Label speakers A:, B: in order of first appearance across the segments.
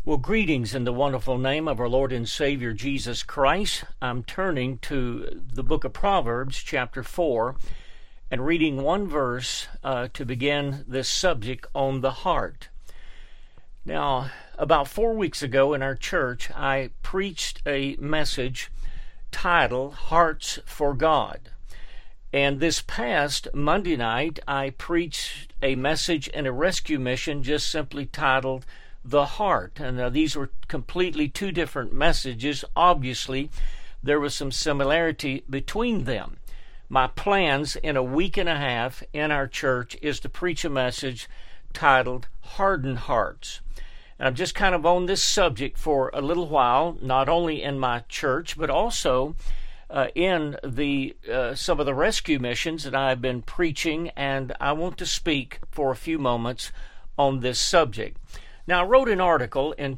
A: Well, greetings in the wonderful name of our Lord and Savior Jesus Christ. I'm turning to the book of Proverbs, chapter 4, and reading one verse to begin this subject on the heart. Now, about 4 weeks ago in our church, I preached a message titled Hearts for God. And this past Monday night, I preached a message in a rescue mission just simply titled The Heart. And these were completely two different messages. Obviously, there was some similarity between them. My plans in a week and a half in our church is to preach a message titled Hardened Hearts. And I'm just kind of on this subject for a little while, not only in my church, but also in the some of the rescue missions that I've been preaching, and I want to speak for a few moments on this subject. Now, I wrote an article in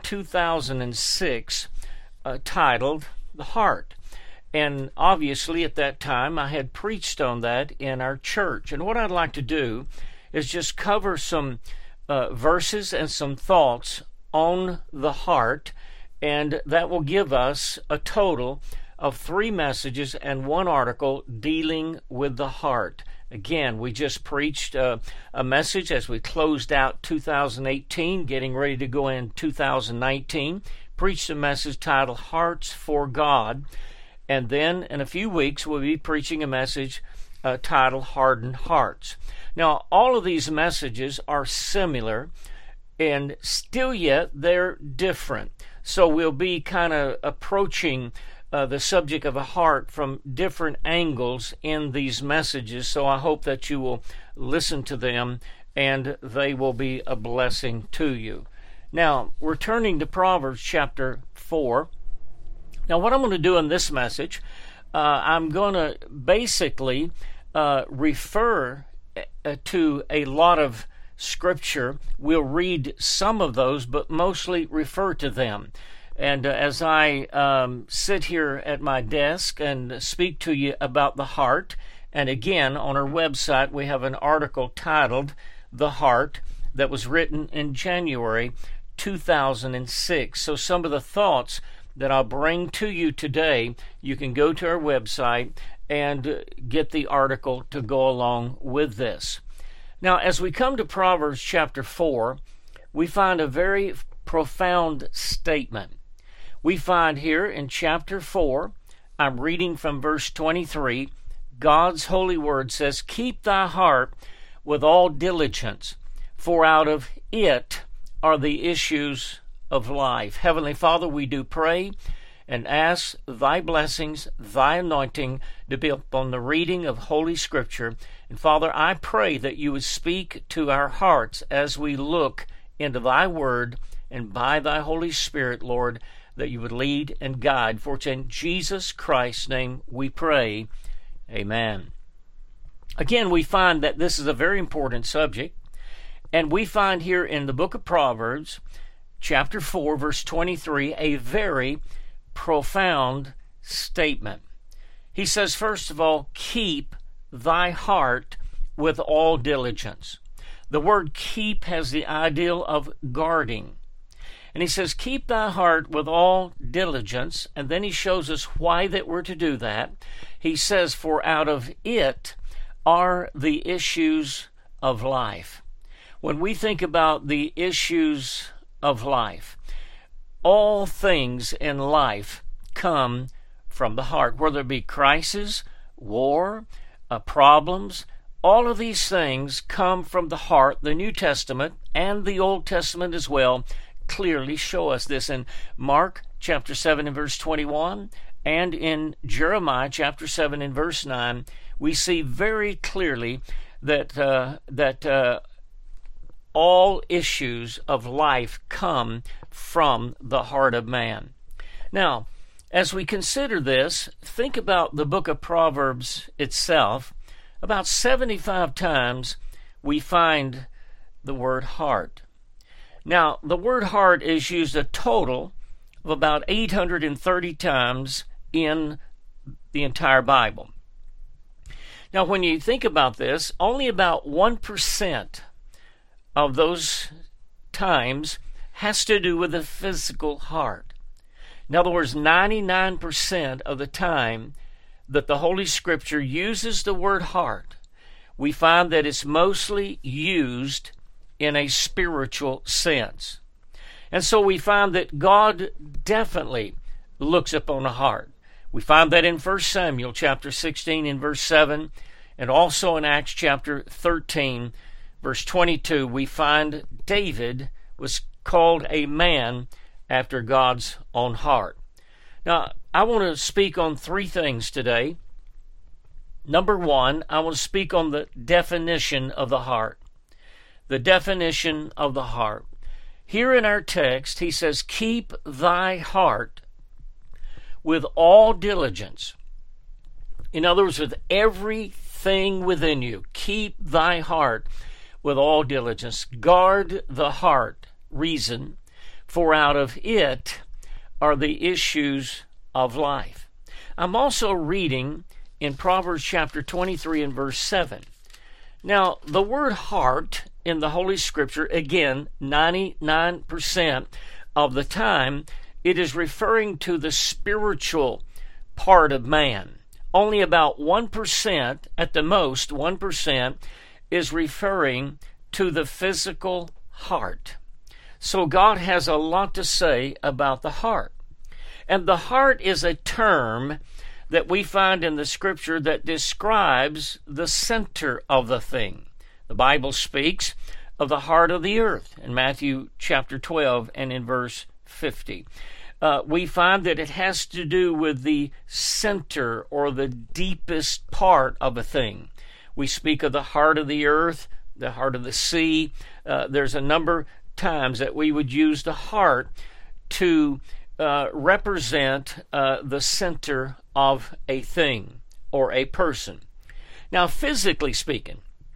A: 2006 titled The Heart, and obviously at that time I had preached on that in our church. And what I'd like to do is just cover some verses and some thoughts on the heart, and that will give us a total of 3 messages and 1 article dealing with the heart. Again, we just preached a message as we closed out 2018, getting ready to go in 2019. Preached a message titled Hearts for God. And then in a few weeks, we'll be preaching a message titled Hardened Hearts. Now, all of these messages are similar, and still yet they're different. So we'll be kind of approaching the subject of a heart from different angles in these messages. So I hope that you will listen to them and they will be a blessing to you. Now, we're turning to Proverbs chapter 4. Now, what I'm going to do in this message, I'm going to basically refer to a lot of Scripture. We'll read some of those, but mostly refer to them. And as I sit here at my desk and speak to you about the heart, and again, on our website, we have an article titled The Heart that was written in January 2006. So some of the thoughts that I'll bring to you today, you can go to our website and get the article to go along with this. Now, as we come to Proverbs chapter 4, we find a very profound statement. We find here in chapter 4, I'm reading from verse 23, God's holy word says, "Keep thy heart with all diligence, for out of it are the issues of life." Heavenly Father, we do pray and ask thy blessings, thy anointing to be upon the reading of Holy Scripture. And Father, I pray that you would speak to our hearts as we look into thy word, and by thy Holy Spirit, Lord, that you would lead and guide. For it's in Jesus Christ's name we pray. Amen. Again, we find that this is a very important subject, and we find here in the book of Proverbs, chapter 4, verse 23, a very profound statement. He says, first of all, keep thy heart with all diligence. The word keep has the ideal of guarding. And he says, keep thy heart with all diligence. And then he shows us why that we're to do that. He says, for out of it are the issues of life. When we think about the issues of life, all things in life come from the heart, whether it be crisis, war, problems. All of these things come from the heart. The New Testament and the Old Testament as well clearly show us this. In Mark chapter 7 and verse 21 and in Jeremiah chapter 7 and verse 9, we see very clearly that all issues of life come from the heart of man. Now, as we consider this, think about the book of Proverbs itself. About 75 times we find the word heart. Now, the word heart is used a total of about 830 times in the entire Bible. Now, when you think about this, only about 1% of those times has to do with the physical heart. In other words, 99% of the time that the Holy Scripture uses the word heart, we find that it's mostly used in a spiritual sense. And so we find that God definitely looks upon a heart. We find that in 1 Samuel chapter 16 and verse 7, and also in Acts chapter 13, verse 22, we find David was called a man after God's own heart. Now, I want to speak on three things today. Number one, I want to speak on the definition of the heart. The definition of the heart. Here in our text, he says, keep thy heart with all diligence. In other words, with everything within you, keep thy heart with all diligence. Guard the heart, reason, for out of it are the issues of life. I'm also reading in Proverbs chapter 23 and verse 7. Now, the word heart in the Holy Scripture, again, 99% of the time, it is referring to the spiritual part of man. Only about 1%, at the most 1%, is referring to the physical heart. So God has a lot to say about the heart. And the heart is a term that we find in the Scripture that describes the center of the thing. The Bible speaks of the heart of the earth in Matthew chapter 12 and in verse 50. We find that it has to do with the center or the deepest part of a thing. We speak of the heart of the earth, the heart of the sea. There's a number of times that we would use the heart to represent the center of a thing or a person. Now, physically speaking,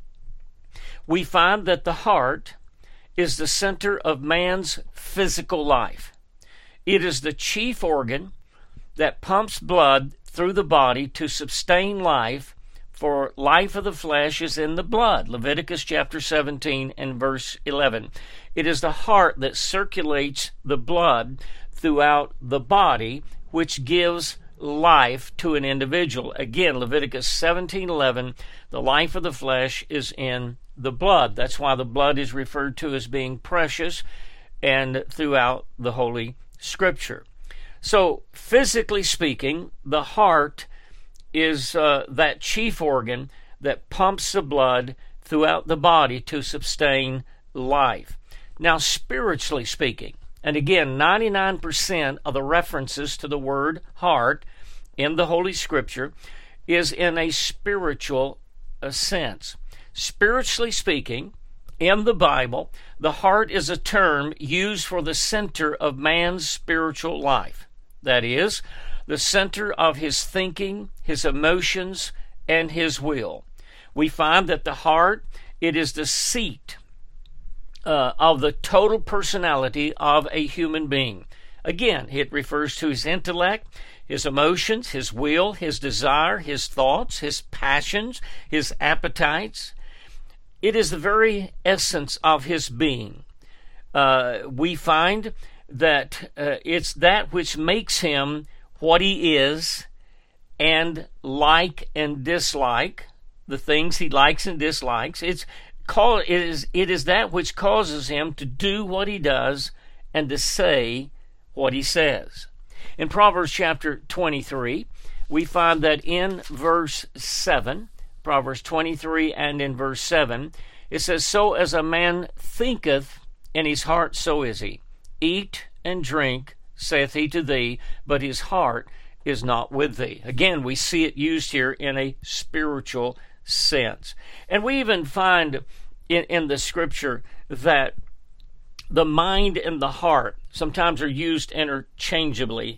A: we find that the heart is the center of man's physical life. It is the chief organ that pumps blood through the body to sustain life, for life of the flesh is in the blood. Leviticus chapter 17 and verse 11. It is the heart that circulates the blood throughout the body, which gives life to an individual. Again, Leviticus 17:11, the life of the flesh is in the blood. That's why the blood is referred to as being precious and throughout the Holy Scripture. So, physically speaking, the heart is that chief organ that pumps the blood throughout the body to sustain life. Now, spiritually speaking, and again, 99% of the references to the word heart in the Holy Scripture is in a spiritual sense. Spiritually speaking, in the Bible, the heart is a term used for the center of man's spiritual life. That is, the center of his thinking, his emotions, and his will. We find that the heart, it is the seat of the total personality of a human being. Again, it refers to his intellect, his emotions, his will, his desire, his thoughts, his passions, his appetites. It is the very essence of his being. We find that it's that which makes him what he is, and like and dislike, the things he likes and dislikes. It is that which causes him to do what he does and to say what he says. In Proverbs chapter 23, we find that in verse 7, Proverbs 23 and in verse 7, it says, "So as a man thinketh in his heart, so is he. Eat and drink, saith he to thee, but his heart is not with thee." Again, we see it used here in a spiritual sense. And we even find in the Scripture that the mind and the heart sometimes are used interchangeably.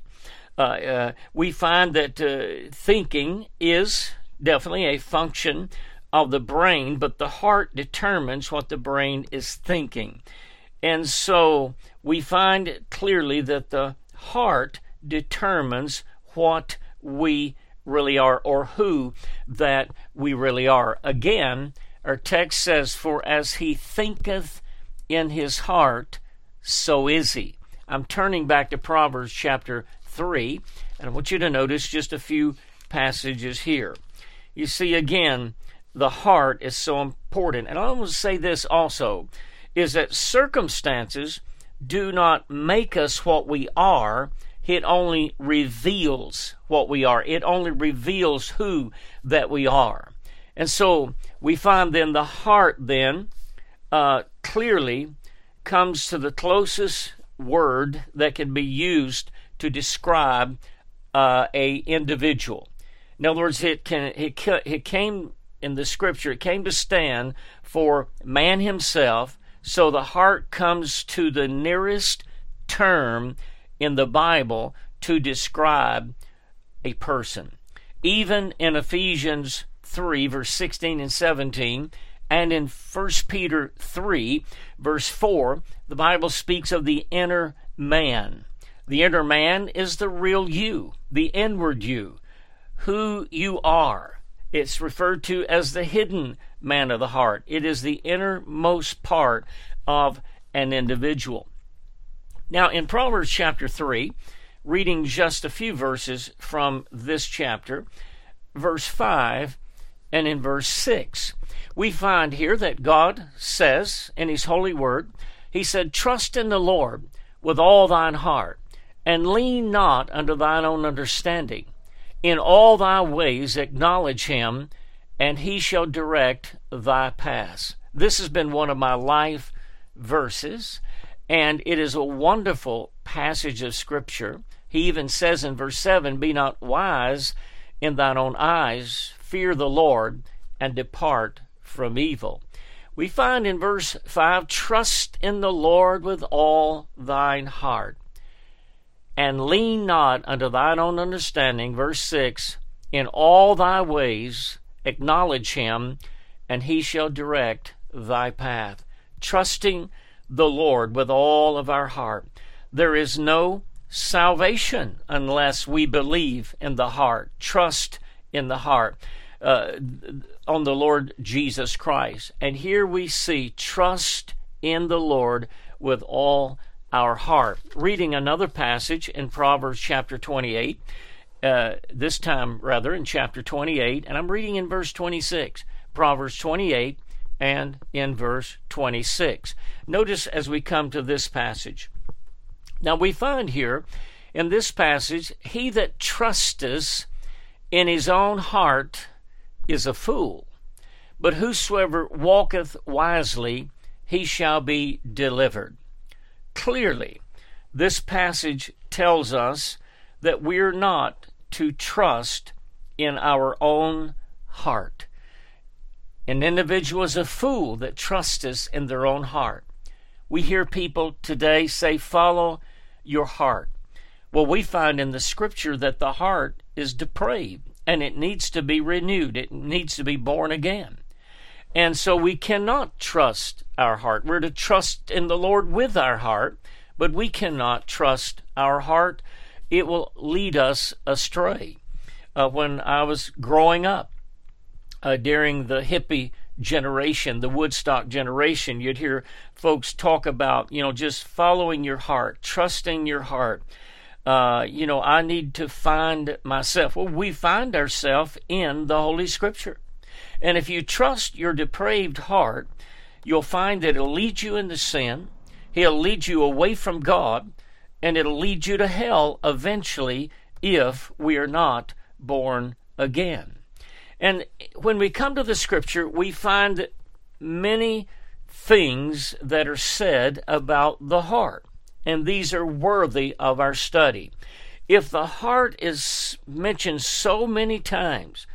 A: We find that thinking is definitely a function of the brain, but the heart determines what the brain is thinking. And so we find clearly that the heart determines what we really are, or who that we really are. Again, our text says, "For as he thinketh in his heart, so is he. I'm turning back to Proverbs chapter 3, and I want you to notice just a few passages here. You see, again, the heart is so important. And I want to say this also, is that circumstances do not make us what we are. It only reveals what we are. It only reveals who that we are. And so we find then the heart then clearly comes to the closest word that can be used to describe a individual. In other words, it came in the Scripture, it came to stand for man himself. So the heart comes to the nearest term in the Bible to describe a person. Even in Ephesians 3, verse 16 and 17, and in 1 Peter 3, verse 4, the Bible speaks of the inner man. The inner man is the real you, the inward you, who you are. It's referred to as the hidden man of the heart. It is the innermost part of an individual. Now, in Proverbs chapter 3, reading just a few verses from this chapter, verse 5 and in verse 6, we find here that God says in His holy word, He said, "Trust in the Lord with all thine heart, and lean not unto thine own understanding. In all thy ways acknowledge Him, and He shall direct thy paths." This has been one of my life verses, and it is a wonderful passage of Scripture. He even says in verse 7, "Be not wise in thine own eyes, fear the Lord, and depart from evil." We find in verse 5, "Trust in the Lord with all thine heart, and lean not unto thine own understanding." Verse 6, "In all thy ways acknowledge Him, and He shall direct thy path." Trusting the Lord with all of our heart. There is no salvation unless we believe in the heart, trust in the heart, on the Lord Jesus Christ. And here we see trust in the Lord with all our heart. Reading another passage in Proverbs chapter 28, this time rather in chapter 28, and I'm reading in verse 26, Proverbs 28 and in verse 26. Notice as we come to this passage. Now we find here in this passage, "He that trusteth in his own heart is a fool, but whosoever walketh wisely, he shall be delivered." Clearly, this passage tells us that we're not to trust in our own heart. An individual is a fool that trusteth in their own heart. We hear people today say, "Follow your heart." Well, we find in the Scripture that the heart is depraved, and it needs to be renewed. It needs to be born again. And so we cannot trust our heart. We're to trust in the Lord with our heart, but we cannot trust our heart. It will lead us astray. When I was growing up, during the hippie generation, the Woodstock generation, you'd hear folks talk about, just following your heart, trusting your heart. I need to find myself. Well, we find ourselves in the Holy Scripture. And if you trust your depraved heart, you'll find that it'll lead you into sin, it'll lead you away from God, and it'll lead you to hell eventually if we are not born again. And when we come to the Scripture, we find many things that are said about the heart, and these are worthy of our study. If the heart is mentioned so many times,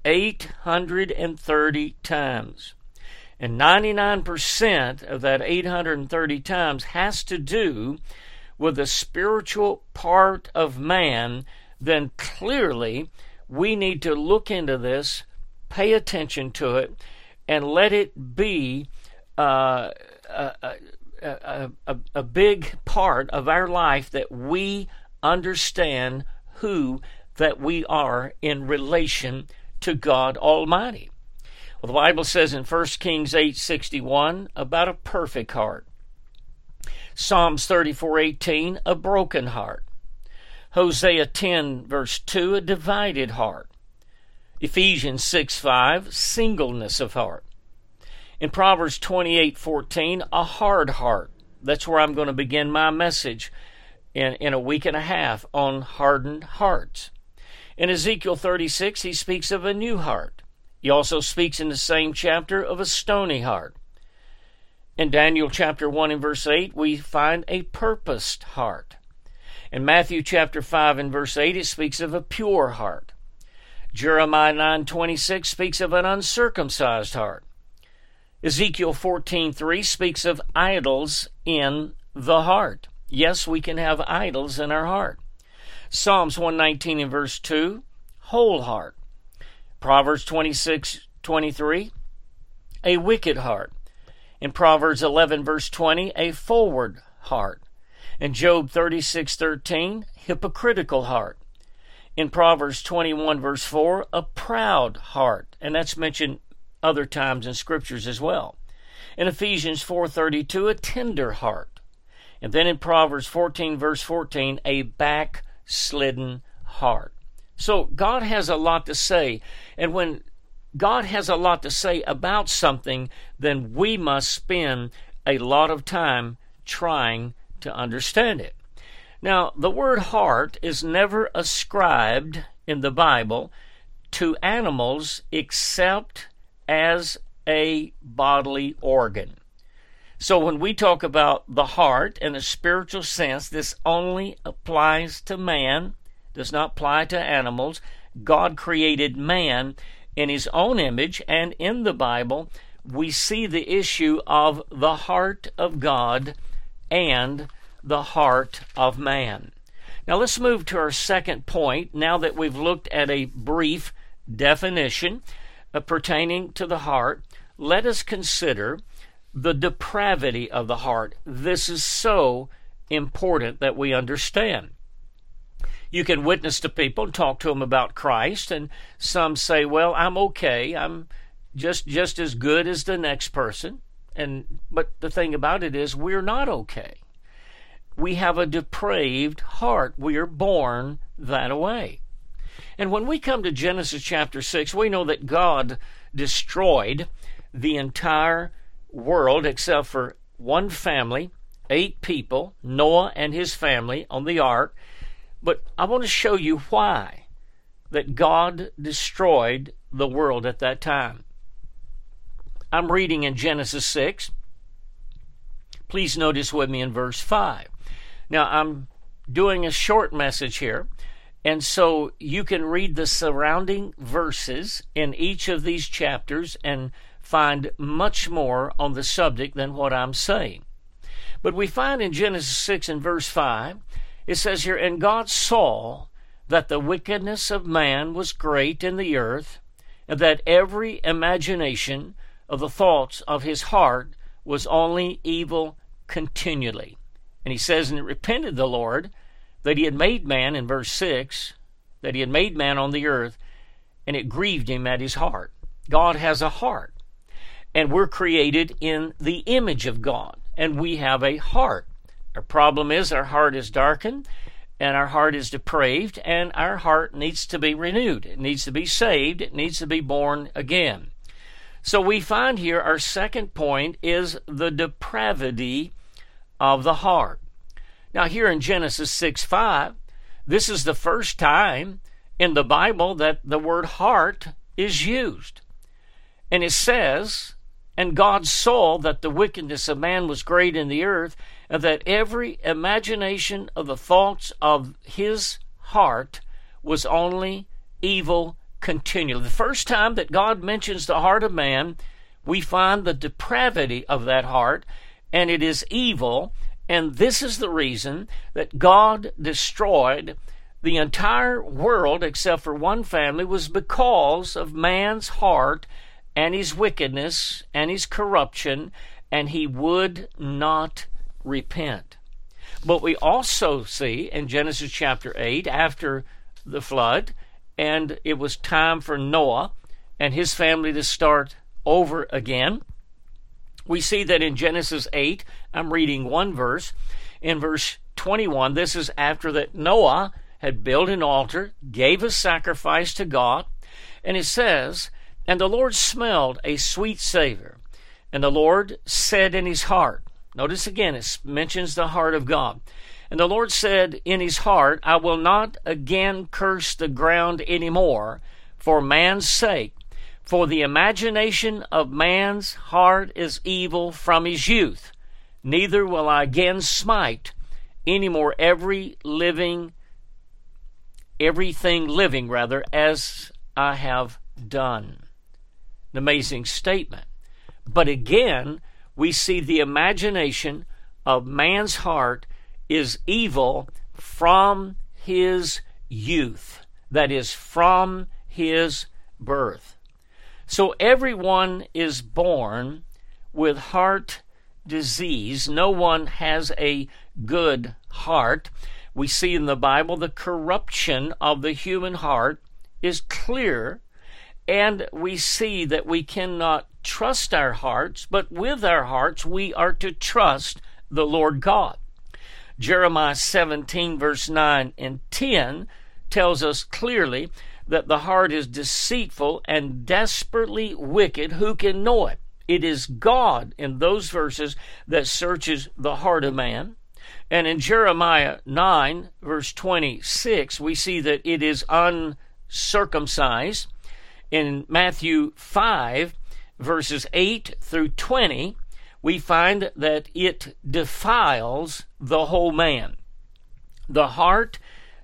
A: 830 times, and 99% of that 830 times has to do with the spiritual part of man, then clearly we need to look into this, pay attention to it, and let it be a big part of our life that we understand who that we are in relation to God Almighty. Well, the Bible says in 1 Kings 8:61 about a perfect heart. Psalms 34:18, a broken heart. Hosea 10, verse 2, a divided heart. Ephesians 6:5, singleness of heart. In Proverbs 28:14, a hard heart. That's where I'm going to begin my message in a week and a half on hardened hearts. In Ezekiel 36, he speaks of a new heart. He also speaks in the same chapter of a stony heart. In Daniel chapter 1 and verse 8, we find a purposed heart. In Matthew chapter 5 and verse 8, it speaks of a pure heart. Jeremiah 9:26 speaks of an uncircumcised heart. Ezekiel 14:3 speaks of idols in the heart. Yes, we can have idols in our heart. Psalms 119 and verse 2, whole heart. Proverbs 26:23, a wicked heart. In Proverbs 11 verse 20, a forward heart. In Job 36:13, hypocritical heart. In Proverbs 21 verse 4, a proud heart. And that's mentioned other times in scriptures as well. In Ephesians 4:32, a tender heart. And then in Proverbs 14 verse 14, a backslidden heart. So God has a lot to say. And when God has a lot to say about something, then we must spend a lot of time trying to understand it. Now, the word heart is never ascribed in the Bible to animals except as a bodily organ. So when we talk about the heart in a spiritual sense, this only applies to man, does not apply to animals. God created man in his own image, and in the Bible we see the issue of the heart of God and the heart of man. Now let's move to our second point, now that we've looked at a brief definition pertaining to the heart. Let us consider the depravity of the heart. This is so important that we understand. You can witness to people and talk to them about Christ, and some say, well, I'm okay. I'm just as good as the next person. But the thing about it is, we're not okay. We have a depraved heart. We are born that way. And when we come to Genesis chapter 6, we know that God destroyed the entire world except for one family, 8 people, Noah and his family on the ark. But I want to show you why that God destroyed the world at that time. I'm reading in Genesis 6. Please notice with me in verse 5. Now, I'm doing a short message here, and so you can read the surrounding verses in each of these chapters and find much more on the subject than what I'm saying. But we find in Genesis 6 and verse 5, it says here, and God saw that the wickedness of man was great in the earth, and that every imagination of the thoughts of his heart was only evil continually. And he says, and it repented the Lord that he had made man, in verse 6, that he had made man on the earth, and it grieved him at his heart. God has a heart, and we're created in the image of God, and we have a heart. Our problem is our heart is darkened, and our heart is depraved, and our heart needs to be renewed. It needs to be saved. It needs to be born again. So we find here our second point is the depravity of the heart. Now here in Genesis 6:5, this is the first time in the Bible that the word heart is used. And it says, and God saw that the wickedness of man was great in the earth, and that every imagination of the thoughts of his heart was only evil continually. The first time that God mentions the heart of man, we find the depravity of that heart, and it is evil. And this is the reason that God destroyed the entire world except for one family, was because of man's heart and his wickedness and his corruption, and he would not repent. But we also see in Genesis chapter 8, after the flood, and it was time for Noah and his family to start over again, We see that in Genesis 8, I'm reading one verse. In verse 21, this is after that Noah had built an altar, gave a sacrifice to God, and it says, "And the Lord smelled a sweet savor, and the Lord said in his heart," notice again, it mentions the heart of God, "And the Lord said in his heart, I will not again curse the ground any more for man's sake, for the imagination of man's heart is evil from his youth. Neither will I again smite any more everything living, as I have done." An amazing statement. But again, we see the imagination of man's heart is evil from his youth. That is, from his birth. So everyone is born with heart disease. No one has a good heart. We see in the Bible the corruption of the human heart is clear, and we see that we cannot trust our hearts, but with our hearts we are to trust the Lord God. Jeremiah 17, verse 9 and 10 tells us clearly that the heart is deceitful and desperately wicked. Who can know it? It is God in those verses that searches the heart of man. And in Jeremiah 9, verse 26, we see that it is uncircumcised. In Matthew 5, verses 8 through 20, we find that it defiles the whole man. The heart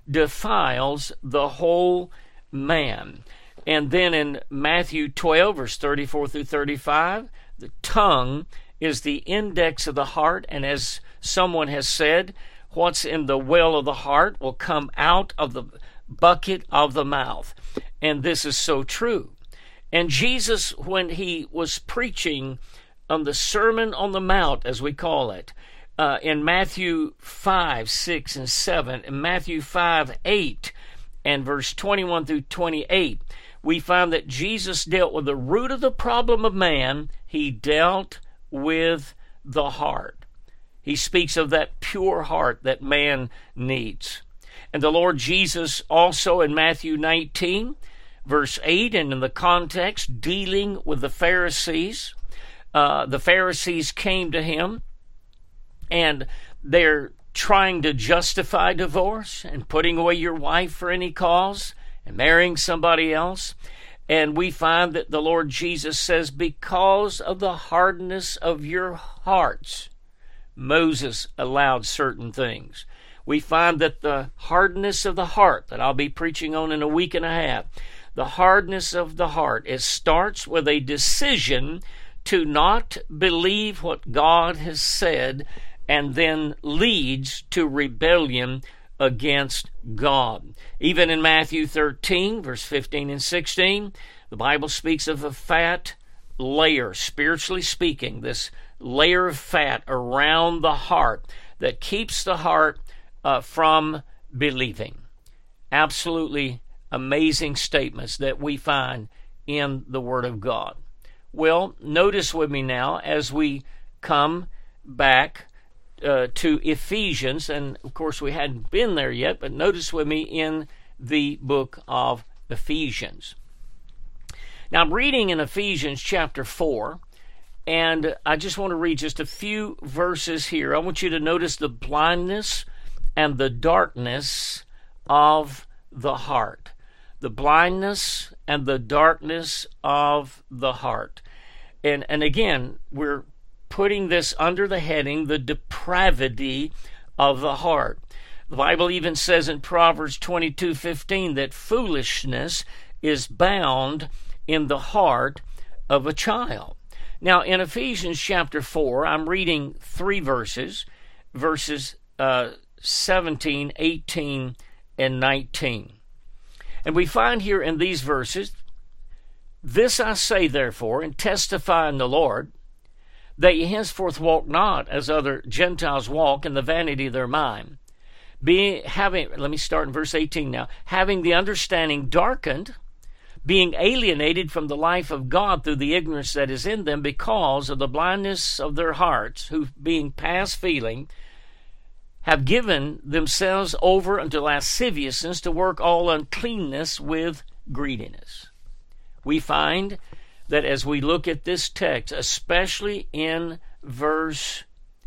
A: defiles the whole man. And then in Matthew 12, verse 34 through 35, the tongue is the index of the heart, and as someone has said, what's in the well of the heart will come out of the bucket of the mouth. And this is so true. And Jesus, when he was preaching on the Sermon on the Mount, as we call it, in Matthew 5, 6, and 7, in Matthew 5, 8, and verse 21 through 28, we find that Jesus dealt with the root of the problem of man. He dealt with the heart. He speaks of that pure heart that man needs. And the Lord Jesus also in Matthew 19, verse 8, and in the context dealing with the Pharisees came to him, and they're trying to justify divorce and putting away your wife for any cause and marrying somebody else. And we find that the Lord Jesus says, because of the hardness of your hearts, Moses allowed certain things. We find that the hardness of the heart, that I'll be preaching on in a week and a half, the hardness of the heart, it starts with a decision to not believe what God has said, and then leads to rebellion against God. Even in Matthew 13, verse 15 and 16, the Bible speaks of a fat layer, spiritually speaking, this layer of fat around the heart that keeps the heart from believing. Absolutely amazing statements that we find in the Word of God. Well, notice with me now as we come back to Ephesians, and of course we hadn't been there yet, but notice with me in the book of Ephesians. Now I'm reading in Ephesians chapter 4, and I just want to read just a few verses here. I want you to notice the blindness and the darkness of the heart. The blindness and the darkness of the heart. And again, we're putting this under the heading, the depravity of the heart. The Bible even says in Proverbs 22:15 that foolishness is bound in the heart of a child. Now, in Ephesians chapter 4, I'm reading three verses 17, 18, and 19. And we find here in these verses, "This I say, therefore, and testify in the Lord, that ye henceforth walk not as other Gentiles walk in the vanity of their mind, let me start in verse 18 now, having the understanding darkened, being alienated from the life of God through the ignorance that is in them because of the blindness of their hearts, who, being past feeling, have given themselves over unto lasciviousness to work all uncleanness with greediness. We find that as we look at this text, especially in verse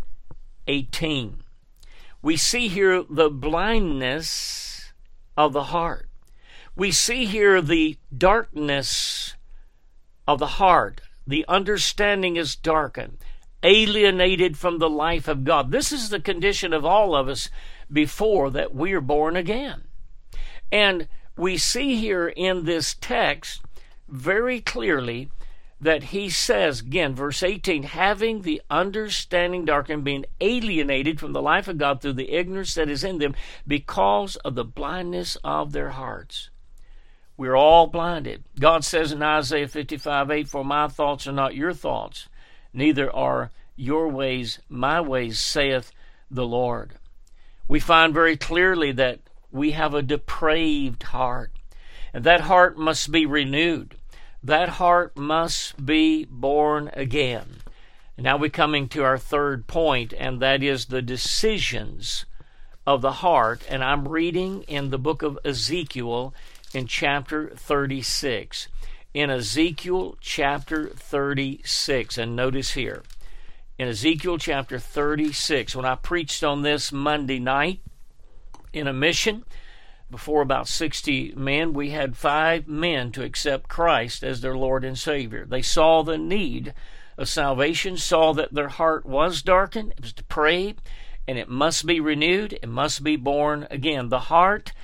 A: 18, we see here the blindness of the heart. We see here the darkness of the heart. The understanding is darkened, alienated from the life of God. This is the condition of all of us before that we are born again. And we see here in this text very clearly that he says, again, verse 18, having the understanding darkened, being alienated from the life of God through the ignorance that is in them because of the blindness of their hearts. We're all blinded. God says in Isaiah 55:8, for my thoughts are not your thoughts, neither are your ways my ways, saith the Lord. We find very clearly that we have a depraved heart, and that heart must be renewed. That heart must be born again. And now we're coming to our third point, and that is the decisions of the heart. And I'm reading in the book of Ezekiel in chapter 36. In Ezekiel chapter 36, and notice here, in Ezekiel chapter 36, when I preached on this Monday night in a mission, before about 60 men, we had 5 men to accept Christ as their Lord and Savior. They saw the need of salvation, saw that their heart was darkened, it was depraved, and it must be renewed, it must be born again. The heart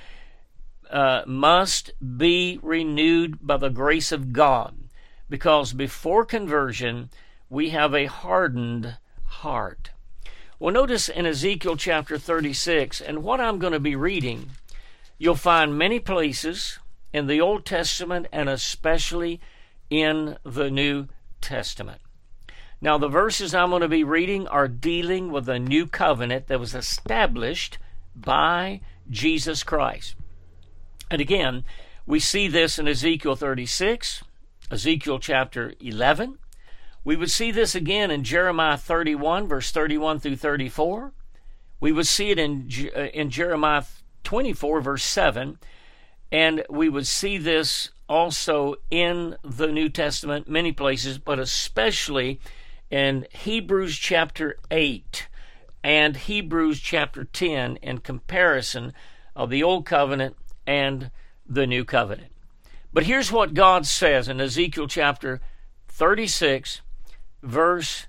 A: must be renewed by the grace of God, because before conversion, we have a hardened heart. Well, notice in Ezekiel chapter 36, and what I'm going to be reading, you'll find many places in the Old Testament and especially in the New Testament. Now, the verses I'm going to be reading are dealing with a new covenant that was established by Jesus Christ. And again, we see this in Ezekiel 36, Ezekiel chapter 11. We would see this again in Jeremiah 31, verse 31 through 34. We would see it in Jeremiah 24, verse 7. And we would see this also in the New Testament, many places, but especially in Hebrews chapter 8 and Hebrews chapter 10 in comparison of the Old Covenant and the New Covenant. But here's what God says in Ezekiel chapter 36, verse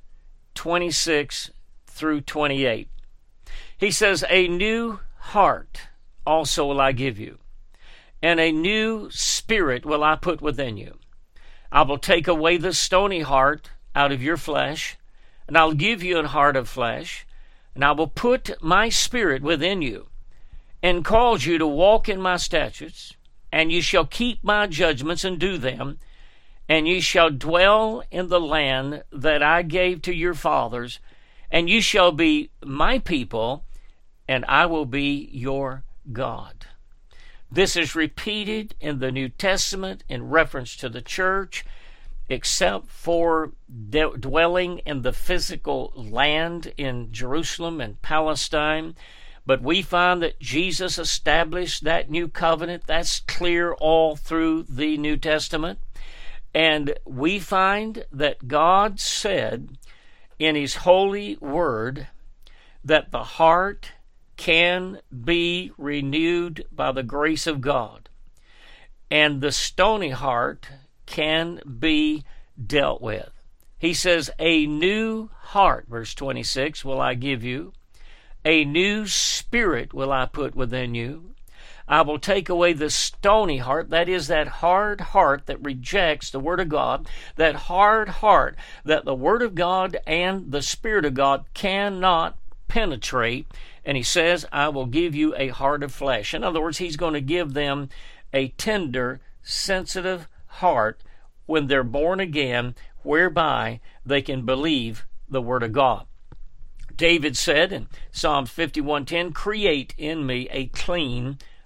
A: 26 through 28. He says, a new heart also will I give you, and a new spirit will I put within you. I will take away the stony heart out of your flesh, and I'll give you a heart of flesh, and I will put my spirit within you, and cause you to walk in my statutes, and you shall keep my judgments and do them, and you shall dwell in the land that I gave to your fathers, and you shall be my people, and I will be your God. This is repeated in the New Testament in reference to the church, except for dwelling in the physical land in Jerusalem and Palestine. But we find that Jesus established that new covenant. That's clear all through the New Testament. And we find that God said in His holy word that the heart can be renewed by the grace of God, and the stony heart can be dealt with. He says, a new heart, verse 26, will I give you. A new spirit will I put within you. I will take away the stony heart, that is, that hard heart that rejects the Word of God, that hard heart that the Word of God and the Spirit of God cannot penetrate. And He says, I will give you a heart of flesh. In other words, He's going to give them a tender, sensitive heart when they're born again, whereby they can believe the Word of God. David said in Psalms 51:10, create in me a clean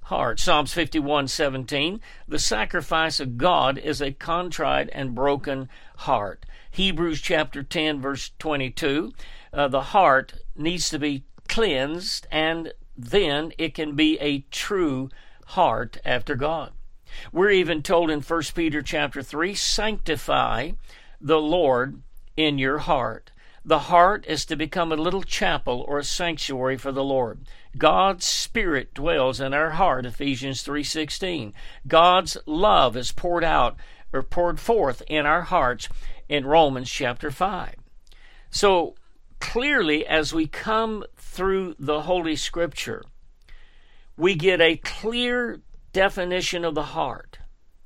A: heart. Psalms 51:17, the sacrifice of God is a contrite and broken heart. Hebrews chapter 10, verse 22, the heart needs to be cleansed, and then it can be a true heart after God. We're even told in 1 Peter chapter 3, sanctify the Lord in your heart. The heart is to become a little chapel or a sanctuary for the Lord. God's Spirit dwells in our heart, Ephesians 3:16. God's love is poured out or poured forth in our hearts in Romans chapter 5. So clearly, as we come through the Holy Scripture, we get a clear definition of the heart.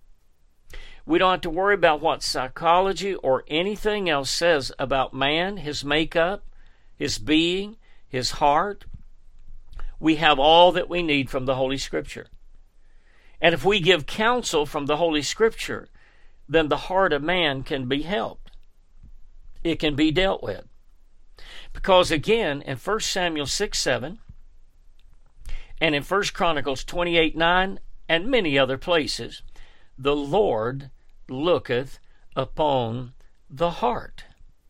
A: We don't have to worry about what psychology or anything else says about man, his makeup, his being, his heart. We have all that we need from the Holy Scripture. And if we give counsel from the Holy Scripture, then the heart of man can be helped. It can be dealt with. Because again, in 1 Samuel 6:7, and in 1 Chronicles 28:9, and many other places, the Lord looketh upon the heart.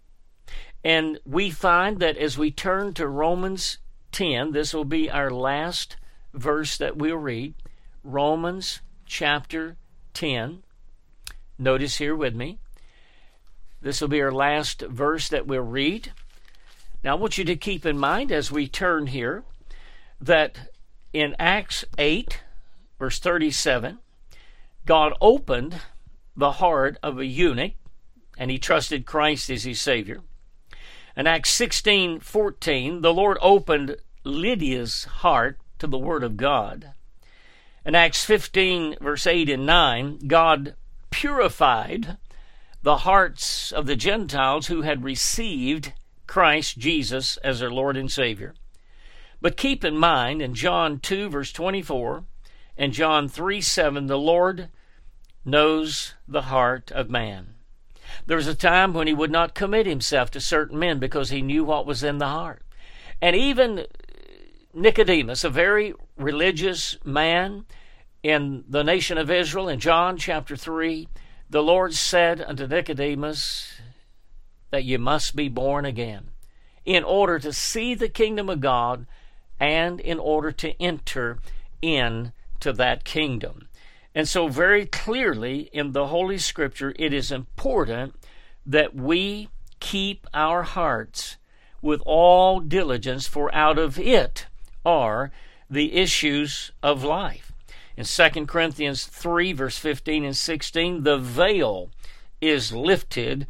A: And we find that as we turn to Romans 10, this will be our last verse that we'll read, Romans chapter 10. Notice here with me, this will be our last verse that we'll read. Now I want you to keep in mind as we turn here that in Acts 8, verse 37, God opened the heart of a eunuch, and he trusted Christ as his Savior. In Acts 16:14, the Lord opened Lydia's heart to the Word of God. In Acts 15, verse 8 and 9, God purified the hearts of the Gentiles who had received Christ Jesus as their Lord and Savior. But keep in mind, in John 2, verse 24, and John 3:7, the Lord knows the heart of man. There was a time when he would not commit himself to certain men because he knew what was in the heart. And even Nicodemus, a very religious man in the nation of Israel, in John chapter 3, the Lord said unto Nicodemus that you must be born again in order to see the kingdom of God and in order to enter into that kingdom. And so very clearly in the Holy Scripture, it is important that we keep our hearts with all diligence, for out of it are the issues of life. In 2 Corinthians 3, verse 15 and 16, the veil is lifted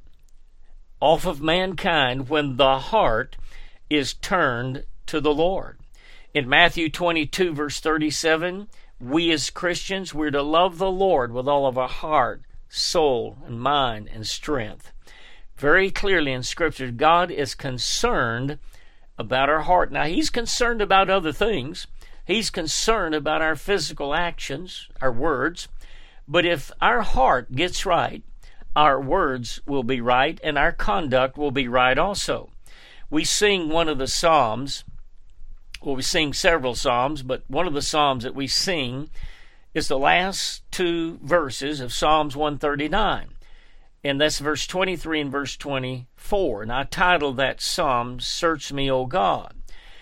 A: off of mankind when the heart is turned to the Lord. In Matthew 22, verse 37, we as Christians, we're to love the Lord with all of our heart, soul, and mind, and strength. Very clearly in Scripture, God is concerned about our heart. Now, He's concerned about other things. He's concerned about our physical actions, our words. But if our heart gets right, our words will be right, and our conduct will be right also. We sing one of the Psalms. Well, we sing several psalms, but one of the psalms that we sing is the last two verses of Psalms 139. And that's verse 23 and verse 24. And I titled that psalm, Search Me, O God.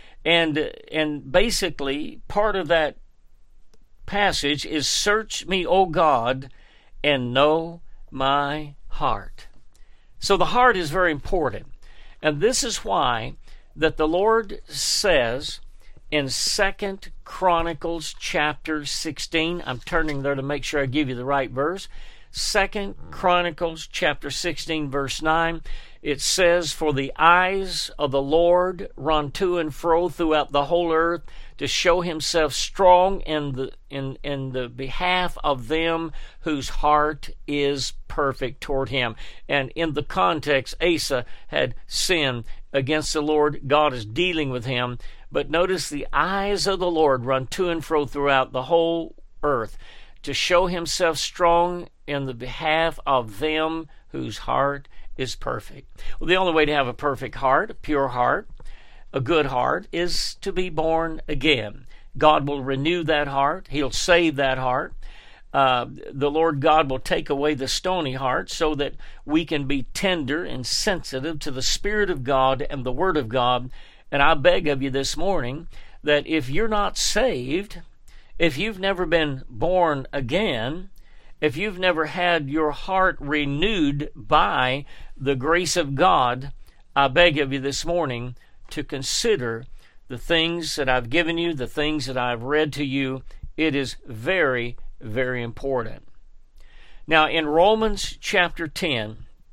A: And basically, part of that passage is, Search me, O God, and know my heart. So the heart is very important. And this is why that the Lord says in 2 Chronicles chapter 16, I'm turning there to make sure I give you the right verse. 2 Chronicles chapter 16, verse 9, it says, For the eyes of the Lord run to and fro throughout the whole earth to show himself strong in the behalf of them whose heart is perfect toward him. And in the context, Asa had sinned against the Lord. God is dealing with him. But notice the eyes of the Lord run to and fro throughout the whole earth to show himself strong in the behalf of them whose heart is perfect. Well, the only way to have a perfect heart, a pure heart, a good heart, is to be born again. God will renew that heart. He'll save that heart. The Lord God will take away the stony heart so that we can be tender and sensitive to the Spirit of God and the Word of God. And I beg of you this morning that if you're not saved, if you've never been born again, if you've never had your heart renewed by the grace of God, I beg of you this morning to consider the things that I've given you, the things that I've read to you. It is very, very important. Now, in Romans chapter 10,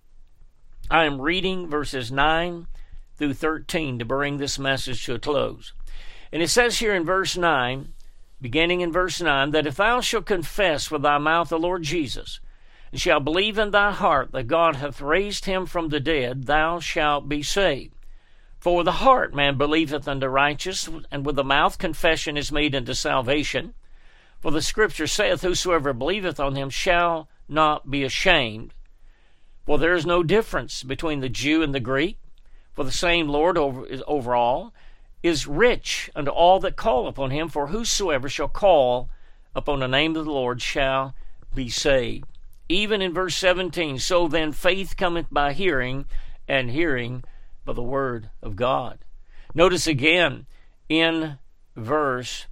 A: I am reading verses 9 through 13 to bring this message to a close. And it says here in verse 9, beginning in verse 9, that if thou shalt confess with thy mouth the Lord Jesus, and shalt believe in thy heart that God hath raised him from the dead, thou shalt be saved. For with the heart man believeth unto righteousness, and with the mouth confession is made unto salvation. For the Scripture saith, whosoever believeth on him shall not be ashamed. For there is no difference between the Jew and the Greek, for the same Lord over all is rich unto all that call upon him, for whosoever shall call upon the name of the Lord shall be saved. Even in verse 17, so then faith cometh by hearing, and hearing by the word of God. Notice again in verse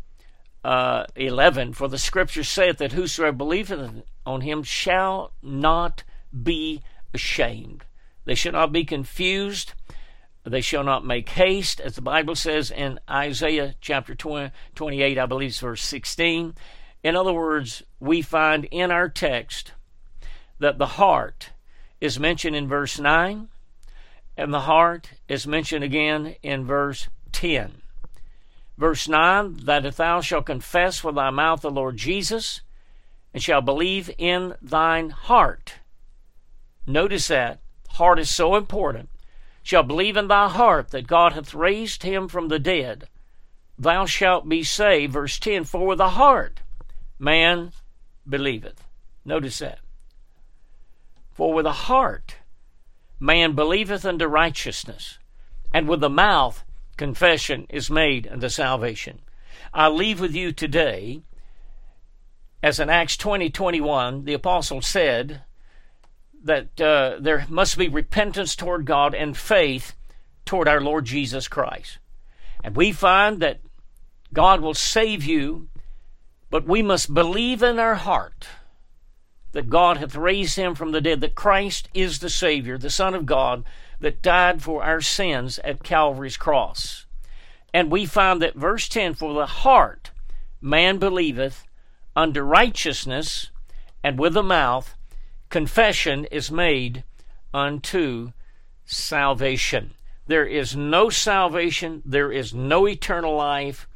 A: 11, for the Scripture saith that whosoever believeth on him shall not be ashamed. They shall not be confused. They shall not make haste, as the Bible says in Isaiah chapter 28, I believe it's verse 16. In other words, we find in our text that the heart is mentioned in verse 9, and the heart is mentioned again in verse 10. Verse 9, that if thou shalt confess with thy mouth the Lord Jesus, and shalt believe in thine heart. Notice that. Heart is so important. Shall believe in thy heart that God hath raised him from the dead, thou shalt be saved. Verse 10, for with the heart man believeth. Notice that. For with the heart man believeth unto righteousness, and with the mouth confession is made unto salvation. I leave with you today, as in Acts 20:21, the apostle said that there must be repentance toward God and faith toward our Lord Jesus Christ. And we find that God will save you, but we must believe in our heart that God hath raised him from the dead, that Christ is the Savior, the Son of God, that died for our sins at Calvary's cross. And we find that verse 10, for the heart man believeth unto righteousness, and with the mouth confession is made unto salvation. There is no salvation, there is no eternal life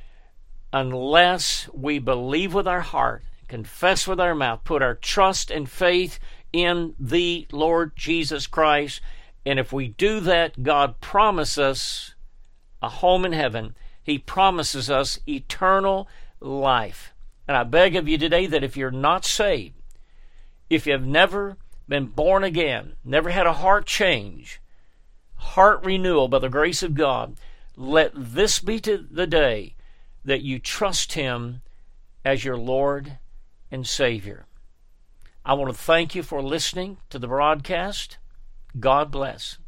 A: unless we believe with our heart, confess with our mouth, put our trust and faith in the Lord Jesus Christ. And if we do that, God promises us a home in heaven. He promises us eternal life. And I beg of you today that if you're not saved, if you've never been born again, never had a heart change, heart renewal by the grace of God, let this be the day that you trust him as your Lord and Savior. I want to thank you for listening to the broadcast. God bless.